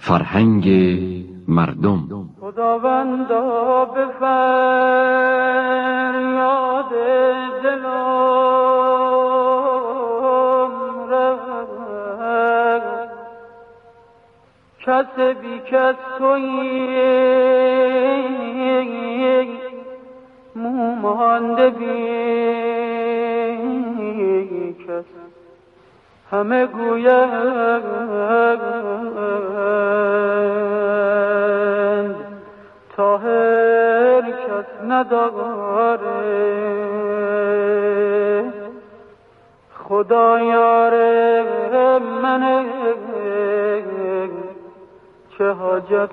فرهنگ مردم. خداوندا به فریاد دلم رفت، کس بی کس تویی، مومانده بی کس، همه گویند طاهر کس نداره، خدا یار منه، چه حاجت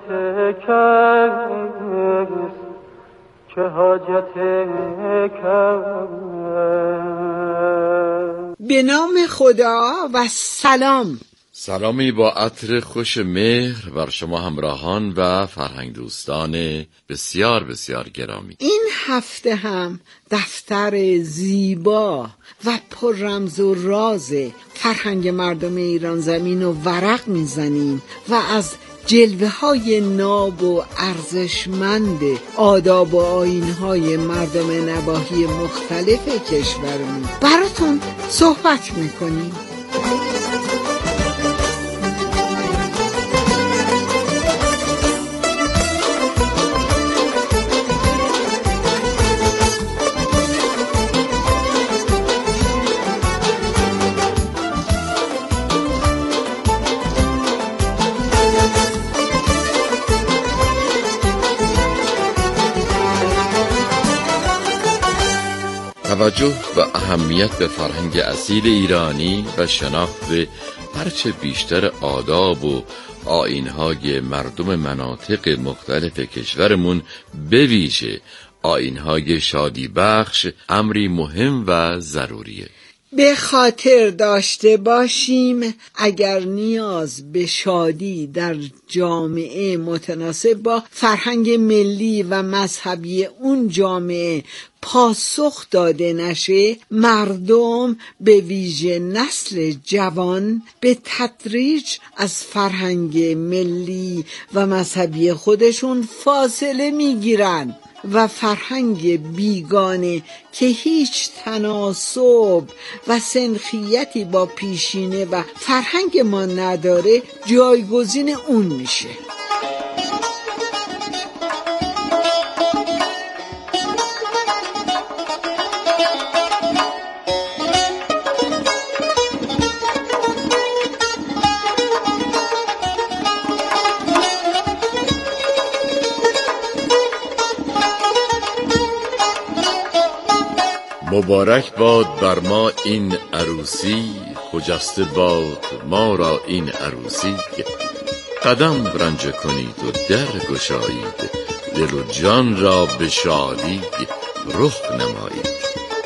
کس، چه حاجت کس. به نام خدا و سلام. سلامی با عطر خوش مهر بر شما همراهان و فرهنگ دوستان بسیار بسیار گرامی. این هفته هم دفتر زیبا و پر رمز و راز فرهنگ مردم ایران زمین و ورق میزنیم و از جلوه های ناب و ارزشمند آداب و آیین‌های مردم نواحی مختلف کشورمون براتون صحبت میکنیم. توجه و اهمیت به فرهنگ اصیل ایرانی و شناخت هرچه بیشتر آداب و آیین‌های مردم مناطق مختلف کشورمون، به ویژه آیین‌های شادی بخش، امری مهم و ضروریه. به خاطر داشته باشیم اگر نیاز به شادی در جامعه متناسب با فرهنگ ملی و مذهبی اون جامعه پاسخ داده نشه، مردم به ویژه نسل جوان به تدریج از فرهنگ ملی و مذهبی خودشون فاصله میگیرن و فرهنگ بیگانه که هیچ تناسب و سنخیتی با پیشینه و فرهنگ ما نداره جایگزین اون میشه. مبارک باد بر ما این عروسی، خجسته باد ما را این عروسی. قدم رنجه کنید و در گشایید، دل و جان را به شادی رخ نمایید.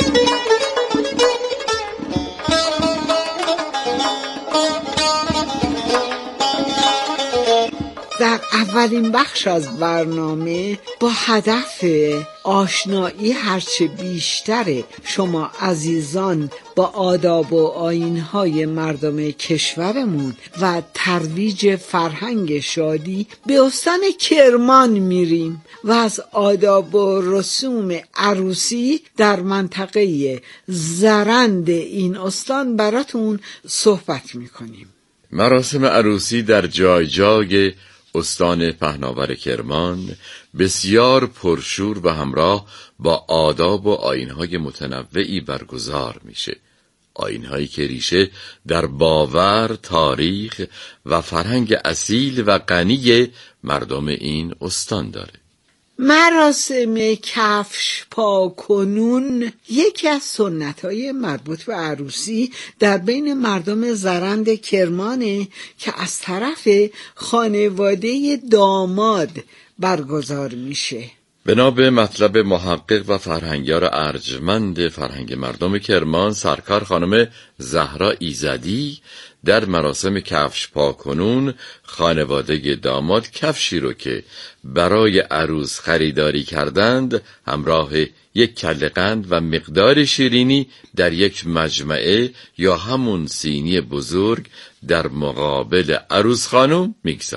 در اولین بخش از برنامه با هدف آشنایی هرچه بیشتر شما عزیزان با آداب و آیین‌های مردم کشورمون و ترویج فرهنگ شادی به استان کرمان میریم و از آداب و رسوم عروسی در منطقه زرند این استان براتون صحبت میکنیم. مراسم عروسی در جای جای استان پهناور کرمان بسیار پرشور و همراه با آداب و آیین‌های متنوعی برگزار میشه. آیین‌هایی که ریشه در باور، تاریخ و فرهنگ اصیل و غنی مردم این استان داره. مراسم کفش پاکنون یکی از سنت‌های مربوط به عروسی در بین مردم زرند کرمانه که از طرف خانواده داماد برگزار میشه. بنا به مطلب محقق و فرهنگیار ارجمند فرهنگ مردم کرمان سرکار خانم زهرا ایزدی، در مراسم کفش پاکنون خانواده داماد کفشی رو که برای عروس خریداری کردند همراه یک کله قند و مقدار شیرینی در یک مجمعه یا همون سینی بزرگ در مقابل عروس خانم میگذارند.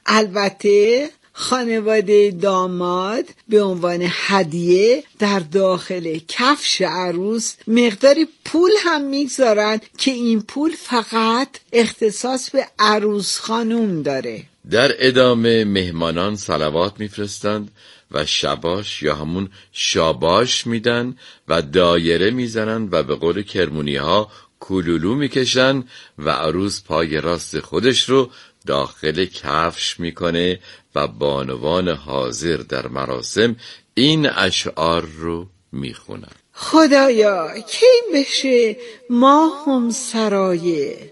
البته خانواده داماد به عنوان هدیه در داخل کفش عروس مقداری پول هم میگذارن که این پول فقط اختصاص به عروس خانوم داره. در ادامه مهمانان صلوات میفرستند و شباش یا همون شاباش میدن و دایره میزنن و به قول کرمونی ها کولولو میکشن و عروس پای راست خودش رو داخل کفش میکنه و بانوان حاضر در مراسم این اشعار رو میخونن. خدایا کی بشه ماهم سرایه،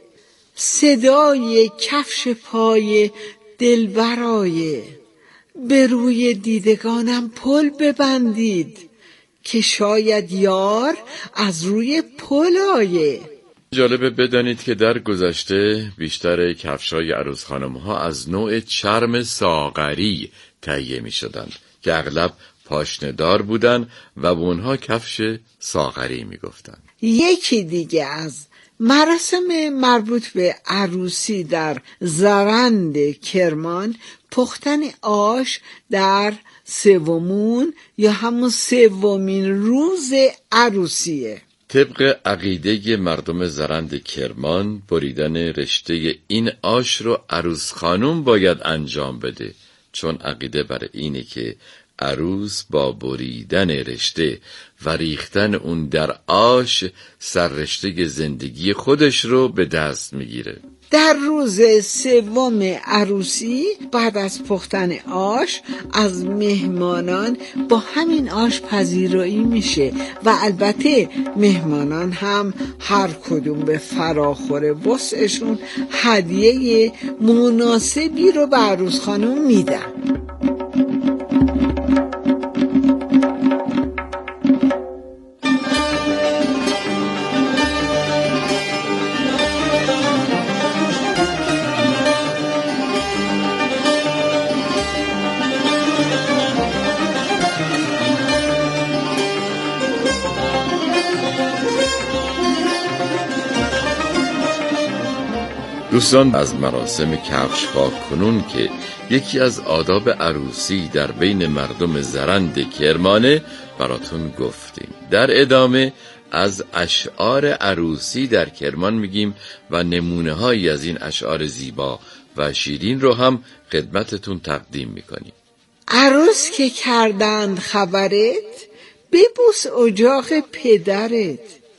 صدای کفش پای دلبرایه، به روی دیدگانم پل ببندید که شاید یار از روی پل آیه. جالبه بدانید که در گذشته بیشتر کفشای عروس خانم ها از نوع چرم ساغری تهیه می شدند که اغلب پاشنه‌دار بودن و به اونها کفش ساغری می گفتن. یکی دیگه از مراسم مربوط به عروسی در زرند کرمان پختن آش در سومون یا همون سومین روز عروسیه. طبق عقیده مردم زرند کرمان بریدن رشته این آش رو عروس خانم باید انجام بده، چون عقیده بر اینه که عروس با بریدن رشته و ریختن اون در آش سررشته زندگی خودش رو به دست میگیره. در روز سوم عروسی بعد از پختن آش از مهمانان با همین آش پذیرایی میشه و البته مهمانان هم هر کدوم به فراخور وسعشون هدیه مناسبی رو به عروس خانم میدن. دوستان، از مراسم کفش پاکنون که یکی از آداب عروسی در بین مردم زرند کرمانه براتون گفتیم. در ادامه از اشعار عروسی در کرمان میگیم و نمونه هایی از این اشعار زیبا و شیرین رو هم خدمتتون تقدیم میکنیم. عروس که کردند خبرت، ببوس اجاق پدرت،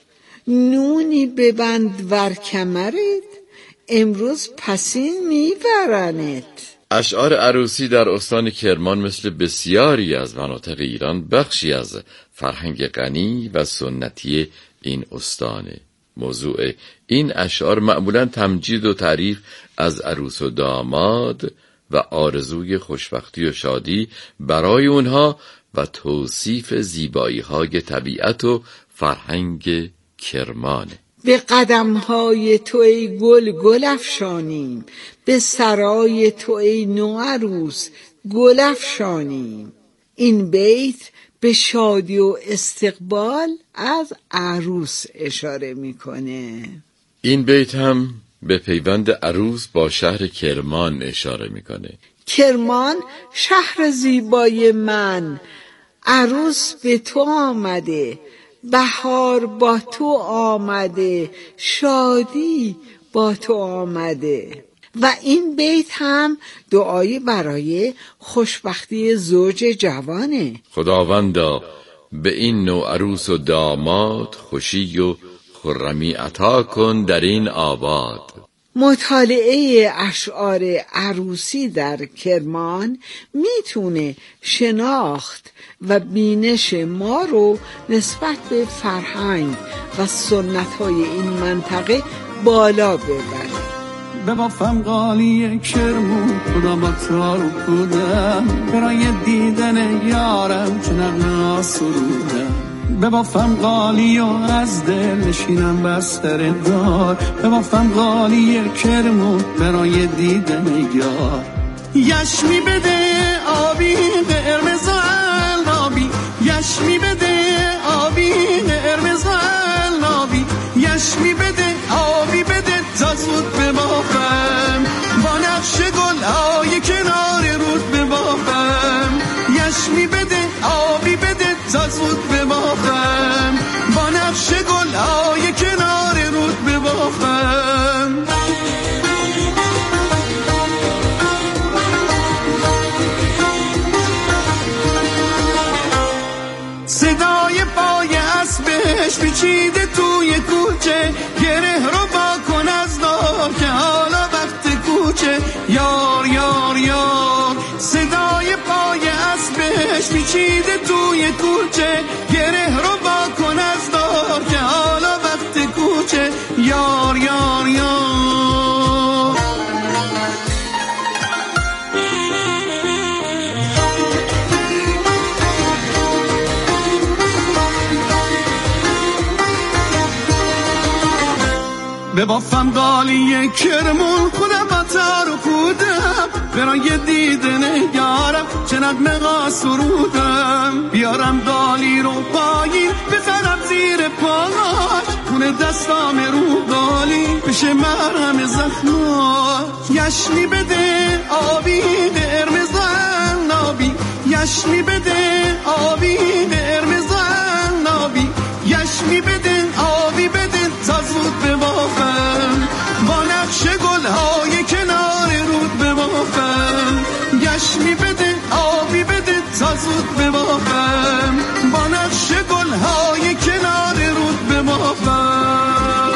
نونی ببند ور کمرت، امروز پسین میبرنت. اشعار عروسی در استان کرمان مثل بسیاری از مناطق ایران بخشی از فرهنگ غنی و سنتی این استانه. موضوع این اشعار معمولاً تمجید و تعریف از عروس و داماد و آرزوی خوشبختی و شادی برای اونها و توصیف زیبایی‌های طبیعت و فرهنگ کرمانه. به قدم‌های تو ای گل گل افشانیم، به سرای تو ای نوعروس گل افشانیم. این بیت به شادی و استقبال از عروس اشاره میکنه. این بیت هم به پیوند عروس با شهر کرمان اشاره میکنه. کرمان شهر زیبای من، عروس به تو آمده، بهار با تو آمده، شادی با تو آمده. و این بیت هم دعایی برای خوشبختی زوج جوانه. خداوندا به این نوع عروس و داماد خوشی و خرمی عطا کن در این آباد. مطالعه اشعار عروسی در کرمان میتونه شناخت و بینش ما رو نسبت به فرهنگ و سنت‌های این منطقه بالا ببره. ببافم قالی کرمون خدا با تارو بودم، برای دیدن یارم چه نغمه سرودم. ببافم قالی و از دل نشینم بر سر دار، ببافم قالی کرمون برای دیدن یار. یشمی بده آبی قرمز علابی، یشمی بده آبی قرمز علابی، یشمی بده آبی بده تا زود ببافم با نقش گل های کنار. پیچیده توی کوچه، گره رو با کن از دار که حالا وقت کوچه. یار یار یار صدای پای اسبش پیچیده توی کوچه، گره رو با کن از دار که حالا وقت کوچه. یار یار یار به بافم قالی کرمون خودم بطر و کودم، برای دیدن یارم چه نغمه سرودم. بیارم قالی رو پایین بزنم زیر پاش، خونه دستام رو قالی بشه مرهم زخماش. یشمی بده آبی قرمزن آبی، یشمی بده آبی قرمزن آبی، یشمی بده آبی بده تا زود ببافم، با نقش گلهای کنار رود ببافم. یشمی بده آبی بده تا زود ببافم، با نقش گلهای کنار رود ببافم.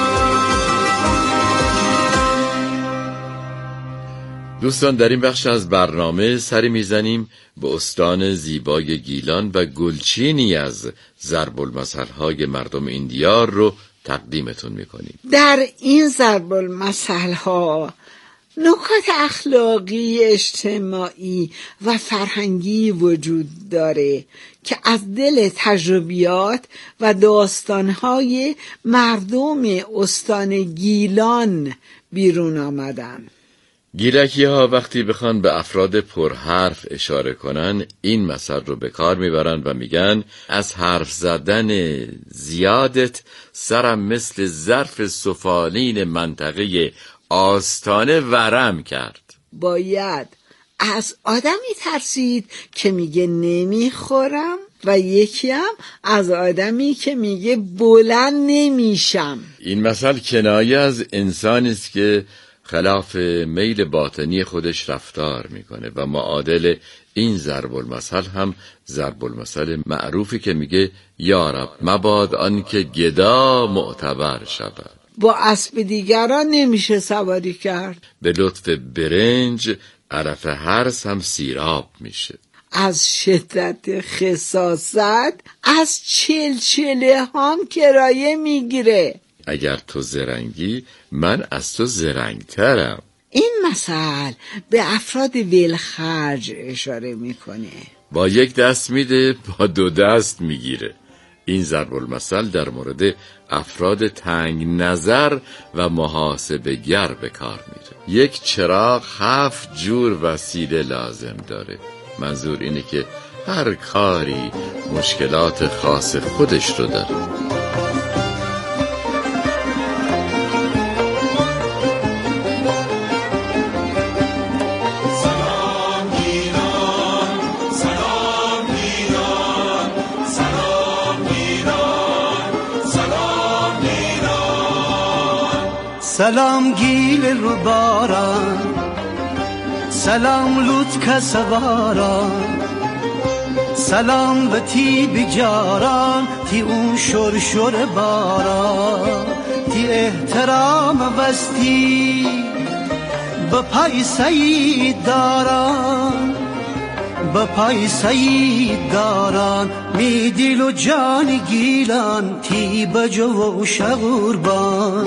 دوستان، در این بخش از برنامه سری میزنیم به استان زیبای گیلان و گلچینی از ضرب المثل‌های مردم این دیار رو تقدیمتون میکنیم. در این ضرب المثل‌ها نکات اخلاقی، اجتماعی و فرهنگی وجود داره که از دل تجربیات و داستانهای مردم استان گیلان بیرون آمدن. گیلکی ها وقتی بخوان به افراد پرحرف اشاره کنن این مثل رو به کار میبرن و میگن از حرف زدن زیادت سرم مثل ظرف سفالین منطقه آستانه ورم کرد. باید از آدمی ترسید که میگه نمیخورم و یکی هم از آدمی که میگه بلند نمیشم. این مثل کنایه از انسانی است که خلاف میل باطنی خودش رفتار میکنه و معادل این ضرب المثل هم ضرب المثل معروفی که میگه یا رب مباد آن که گدا معتبر شود. با اسب دیگران نمیشه سواری کرد. به لطف برنج علف هرس هم سیراب میشه. از شدت خساست از چلچله هم کرایه میگیره. اگر تو زرنگی من از تو زرنگترم. این مثل به افراد ولخرج اشاره میکنه. با یک دست میده با دو دست میگیره. این ضرب المثل در مورد افراد تنگ نظر و محاسبه گر به کار میره. یک چراغ 7 جور وسیله لازم داره. منظور اینه که هر کاری مشکلات خاص خودش رو داره. سلام گیل رو باران، سلام لوت کسواران، سلام به تی بجاران، تی اون شرشر باران، تی احترام وستی به پای سید داران، به پای سید داران. می دیل و جان گیلان تی بجو و شغوربان،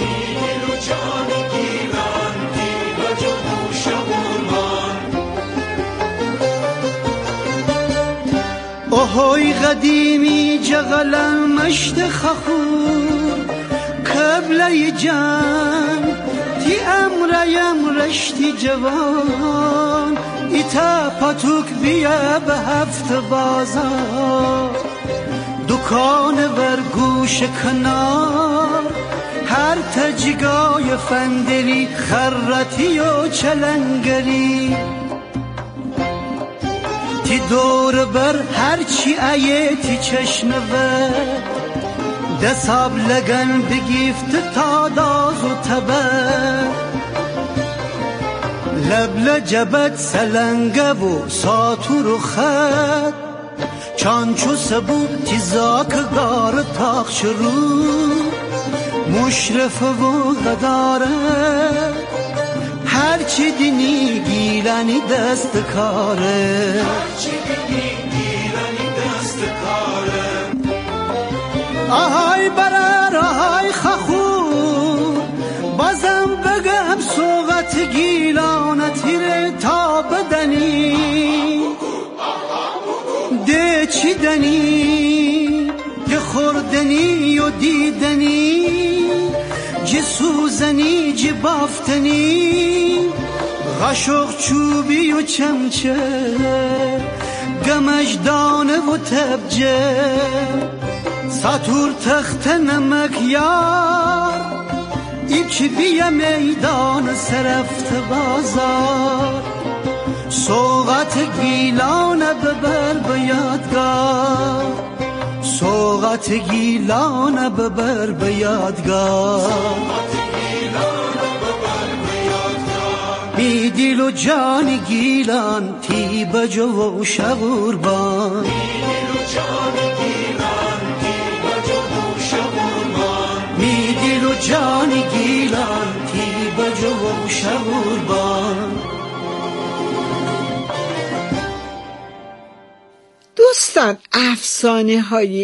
اوهوی قدیمی جغل مشت خخور قبل جنگ تی امریم رشتی جوان، ایتا پاتوک بیا به 7 بازار، دکان ورگوش کنار، هر تجگای فندلی خرتی و چلنگری، تی دور بر هرچی ایتی چشنوه، دساب لگن بگیفت تا داز و تبه، لب لجبت سلنگه و ساتور و خد، چانچو سبو تیزاکگار تاخش رو مشرف و غداره هرچی دینی گیلانی دست کاره آهای برر آهای خخور بازم بگم سوغت گیلانتی ره تا بدنی ده چی دنی گه خوردنی و دیدنی جه سوزنی جه بافتنی غشق چوبی و چمچه گمجدانه و تبجه ساتور تخت نمک یار ایچ بیا میدان سرفت بازار سوغت گیلانه ببر به یادگار سوغت گیلانه ببر به یادگار بی دل و جان گیلان تی بجو و شغوربان می دل و جان گیلان تی بجو و شغوربان. دوستان، افسانه های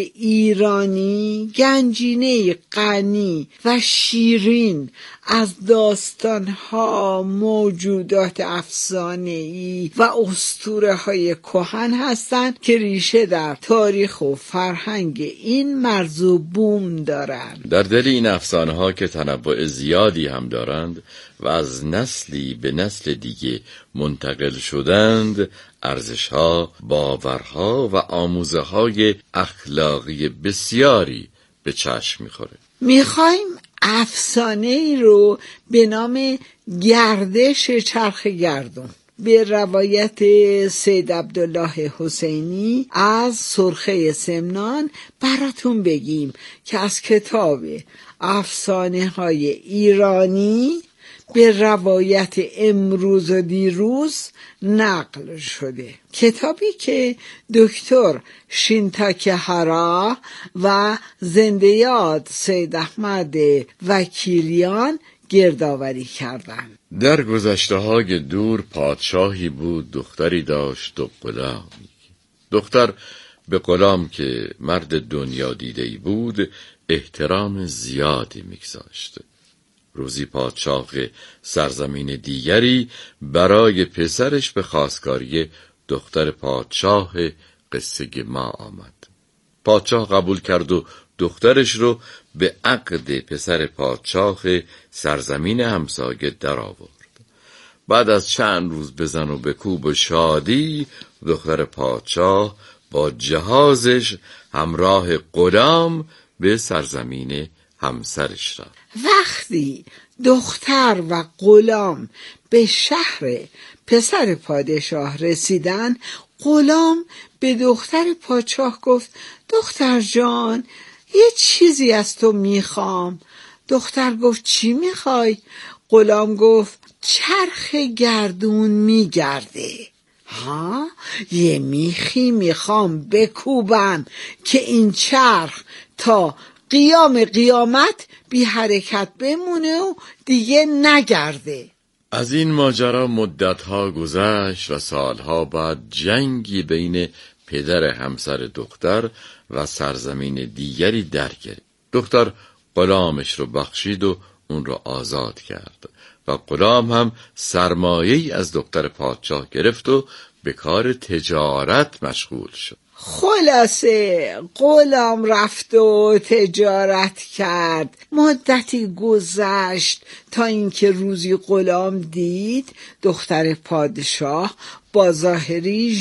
ایرانی گنجینه غنی و شیرین از داستان ها، موجودات افسانه‌ای و اسطوره های کهن هستند که ریشه در تاریخ و فرهنگ این مرز و بوم دارند. در دل این افسانه ها که تنوع زیادی هم دارند و از نسلی به نسل دیگه منتقل شدند، ارزش‌ها، باورها و آموزه‌های اخلاقی بسیاری به چشم می‌خوره. می‌خوایم افسانه‌ای رو به نام گردش چرخ گردون به روایت سید عبدالله حسینی از سرخه سمنان براتون بگیم که از کتاب افسانه‌های ایرانی به روایت امروز و دیروز نقل شده. کتابی که دکتر شینتاکهارا و زنده یاد سید احمد وکیلیان گردآوری کردند. در گذشته‌های دور پادشاهی بود، دختری داشت و غلام. دختر به غلام که مرد دنیا دیده‌ای بود احترام زیادی می‌گذاشت. روزی پادشاه سرزمین دیگری برای پسرش به خواستگاری دختر پادشاه قصه ما آمد. پادشاه قبول کرد و دخترش رو به عقد پسر پادشاه سرزمین همسایه در آورد. بعد از چند روز بزن و بکوب و شادی، دختر پادشاه با جهازش همراه غلام به سرزمین همسرش رفت. وقتی دختر و غلام به شهر پسر پادشاه رسیدن، غلام به دختر پادشاه گفت: دختر جان، یه چیزی از تو میخوام. دختر گفت: چی میخوای؟ غلام گفت: چرخ گردون میگرده. ها؟ یه میخی میخوام بکوبم که این چرخ تا قیام قیامت بی حرکت بمونه و دیگه نگرده. از این ماجرا مدتها گذشت و سالها بعد جنگی بین پدر همسر دختر و سرزمین دیگری در گرفت. دختر غلامش رو بخشید و اون رو آزاد کرد و غلام هم سرمایه‌ای از دختر پادشاه گرفت و به کار تجارت مشغول شد. خلاصه غلام رفت و تجارت کرد. مدتی گذشت تا اینکه روزی غلام دید دختر پادشاه با ظاهری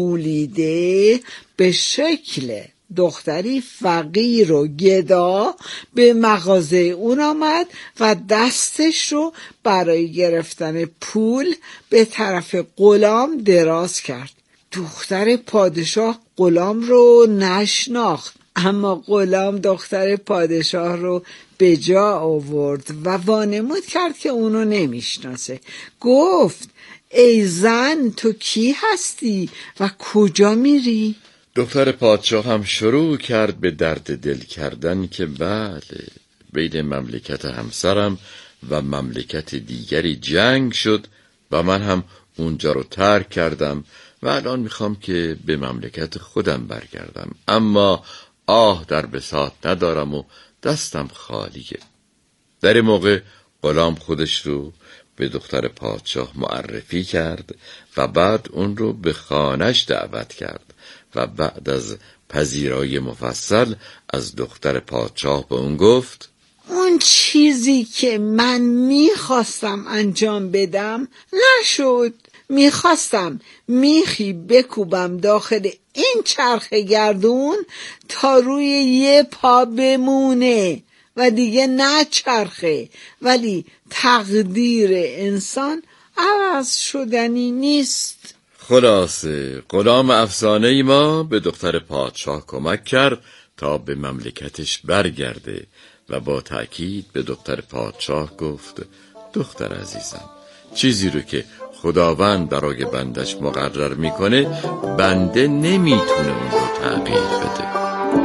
ژولیده به شکل دختری فقیر و گدا به مغازه اون آمد و دستش رو برای گرفتن پول به طرف غلام دراز کرد. دختر پادشاه غلام رو نشناخت، اما غلام دختر پادشاه رو به جا آورد و وانمود کرد که اونو نمیشناسه. گفت: ای زن، تو کی هستی و کجا میری؟ دختر پادشاه هم شروع کرد به درد دل کردن که بله، بین مملکت همسرم و مملکت دیگری جنگ شد و من هم اونجا رو ترک کردم و الان میخوام که به مملکت خودم برگردم، اما آه در بساط ندارم و دستم خالیه. در موقع غلام خودش رو به دختر پادشاه معرفی کرد و بعد اون رو به خانه‌اش دعوت کرد و بعد از پذیرایی مفصل از دختر پادشاه به اون گفت اون چیزی که من میخواستم انجام بدم نشد. میخواستم میخی بکوبم داخل این چرخ گردون تا روی یه پا بمونه و دیگه نچرخه، ولی تقدیر انسان عوض شدنی نیست. خلاصه غلام افسانه‌ای ما به دختر پادشاه کمک کرد تا به مملکتش برگرده و با تأکید به دختر پادشاه گفت دختر عزیزم، چیزی رو که خداوند برای بندش مقرر میکنه بنده نمیتونه اون رو تغییر بده.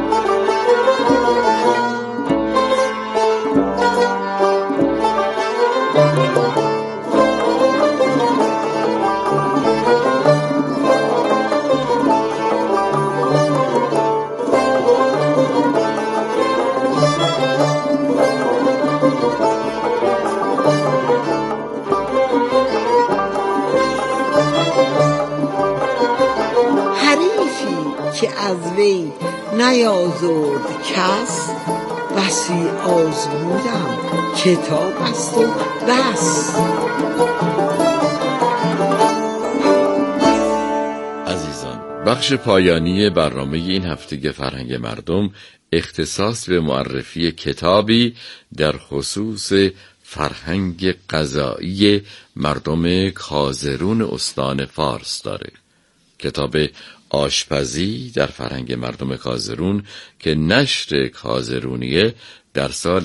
که از وی نیازرد کس، بسی آزمودم کتاب است و بس. عزیزان، بخش پایانی برنامه این هفته فرهنگ مردم اختصاص به معرفی کتابی در خصوص فرهنگ غذایی مردم کازرون استان فارس داره. کتاب آشپزی در فرهنگ مردم کازرون که نشر کازرونیه در سال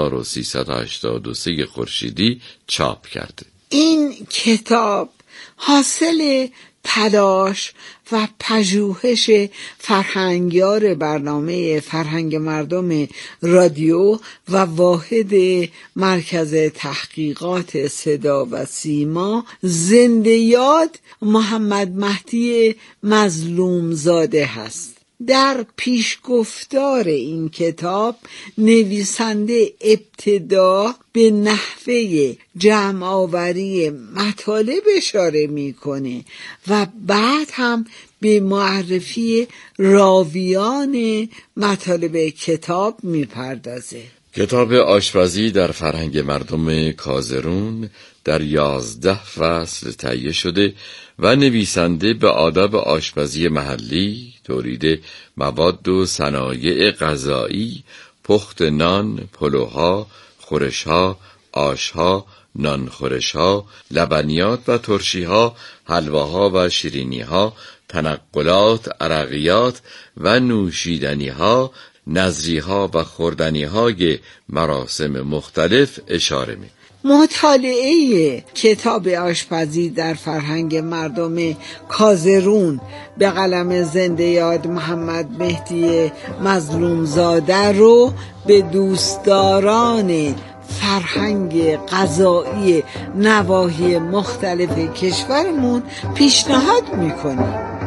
1383 خورشیدی چاپ کرده. این کتاب حاصل تلاش و پژوهش فرهنگیار برنامه فرهنگ مردم رادیو و واحد مرکز تحقیقات صدا و سیما زنده یاد محمد مهدی مظلوم زاده هست. در پیشگفتار این کتاب نویسنده ابتدا به نحوه جمع آوری مطالب اشاره میکنه و بعد هم به معرفی راویان مطالب کتاب میپردازه. کتاب آشپزی در فرهنگ مردم کازرون در 11 فصل تهیه شده و نویسنده به آداب آشپزی محلی، تولید مواد و صنایع غذایی، پخت نان، پلوها، خورشها، آشها، نانخورشها، لبنیات و ترشیها، حلواها و شیرینیها، تنقلات، عرقیات و نوشیدنیها، نظریها و خوردنیهای مراسم مختلف اشاره می. مطالعه کتاب آشپزی در فرهنگ مردم کازرون به قلم زنده یاد محمد مهدی مظلوم زاده رو به دوستداران فرهنگ غذایی نواحی مختلف کشورمون پیشنهاد میکنیم.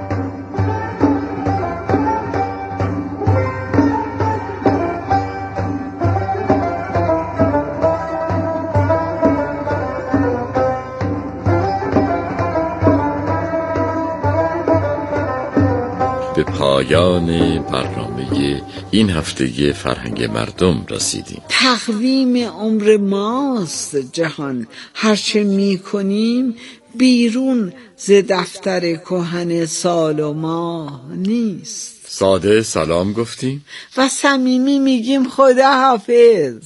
به پایان برنامه این هفته فرهنگ مردم رسیدیم. تقویم عمر ماست جهان، هرچه میکنیم بیرون ز دفتر کهن سال و ماه نیست. ساده سلام گفتیم و صمیمی میگیم خدا حافظ.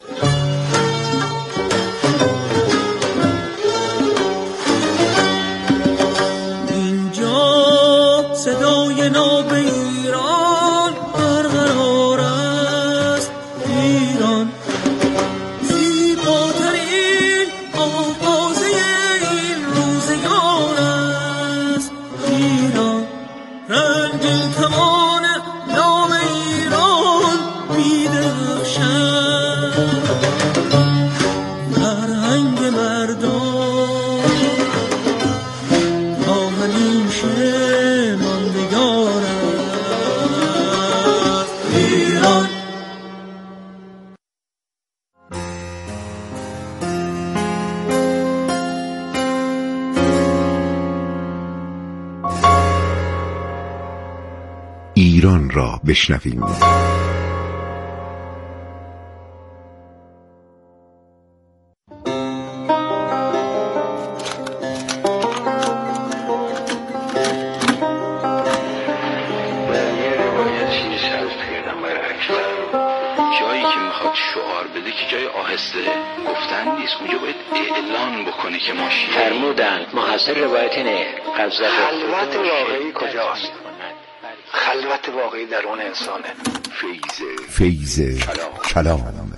صدای ناب ایران برقرار است، ایران زیباترین آوازه این روزگار است، ایران رنگین ایران را بشنویم. شعار بده که جای آهسته گفتن نیست، اونجا باید اعلان بکنه که ما شیعه فرمودند محصل روایت نه خلوت واقعی کجاست؟ خلوت واقعی درون انسانه. فیض کلام.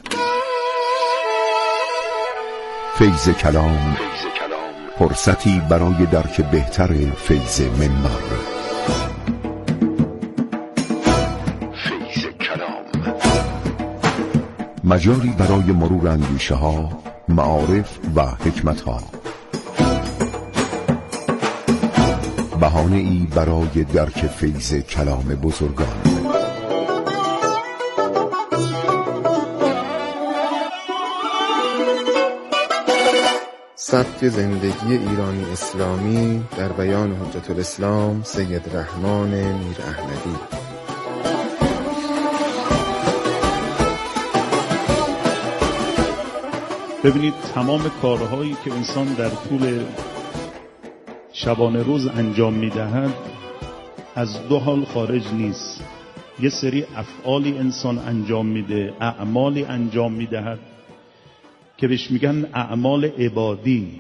فیض کلام فرصتی برای درک بهتر فیض منبر. مجالی برای مرور اندیشه ها، معارف و حکمت ها. بهانه ای برای درک فیض کلام بزرگان. سبک زندگی ایرانی اسلامی در بیان حجت الاسلام سید رحمان میر احمدی. ببینید تمام کارهایی که انسان در طول شبانه روز انجام میدهد از دو حال خارج نیست. یه سری افعالی انسان انجام میده، اعمالی انجام میدهد که بهش میگن اعمال عبادی.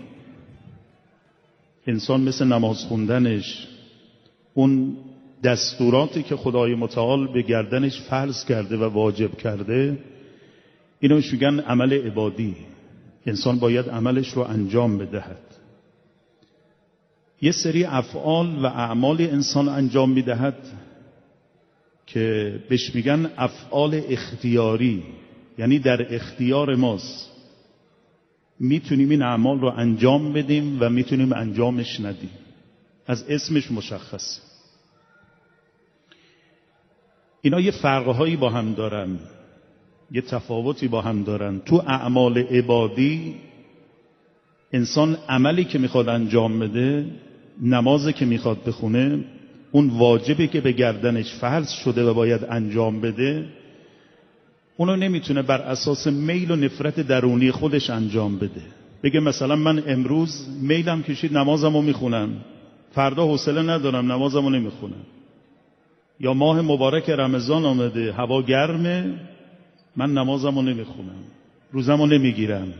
انسان مثل نماز خوندنش، اون دستوراتی که خدای متعال به گردنش فرض کرده و واجب کرده، اینو بهش میگن عمل عبادی. انسان باید عملش رو انجام بدهد. یه سری افعال و اعمال انسان انجام میدهد که بهش میگن افعال اختیاری، یعنی در اختیار ماست، میتونیم این اعمال رو انجام بدیم و میتونیم انجامش ندیم. از اسمش مشخص. اینا یه فرقهایی با هم دارن، یه تفاوتی با هم دارن. تو اعمال عبادی انسان عملی که میخواد انجام بده، نمازی که میخواد بخونه، اون واجبی که به گردنش فرض شده و باید انجام بده، اونو نمیتونه بر اساس میل و نفرت درونی خودش انجام بده. بگه مثلا من امروز میلم کشید نمازمو میخونم، فردا حوصله ندارم نمازمو نمیخونم. یا ماه مبارک رمضان آمده، هوا گرمه، من نمازمو نمیخونم، روزمو نمیگیرم.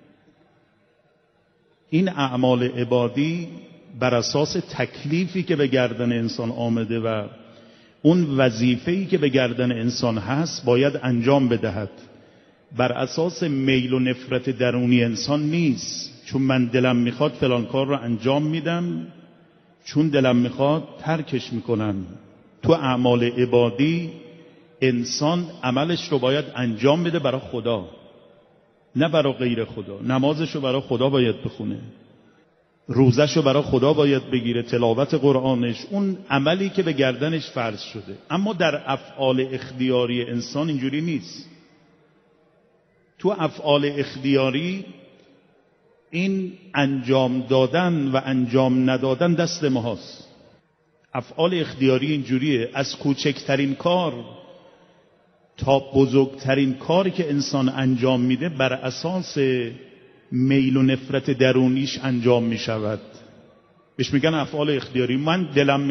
این اعمال عبادی بر اساس تکلیفی که به گردن انسان آمده و اون وظیفه‌ای که به گردن انسان هست باید انجام بدهد. بر اساس میل و نفرت درونی انسان نیست. چون من دلم میخواد فلان کار رو انجام میدم، چون دلم میخواد ترکش میکنم. تو اعمال عبادی انسان عملش رو باید انجام بده برای خدا، نه برای غیر خدا. نمازش رو برای خدا باید بخونه، روزش رو برای خدا باید بگیره، تلاوت قرآنش، اون عملی که به گردنش فرض شده. اما در افعال اختیاری انسان اینجوری نیست. تو افعال اختیاری این انجام دادن و انجام ندادن دست ما هست. افعال اختیاری اینجوریه، از کوچکترین کار تا بزرگترین کاری که انسان انجام میده بر اساس میل و نفرت درونیش انجام میشود. بهش میگن افعال اختیاری. من دلم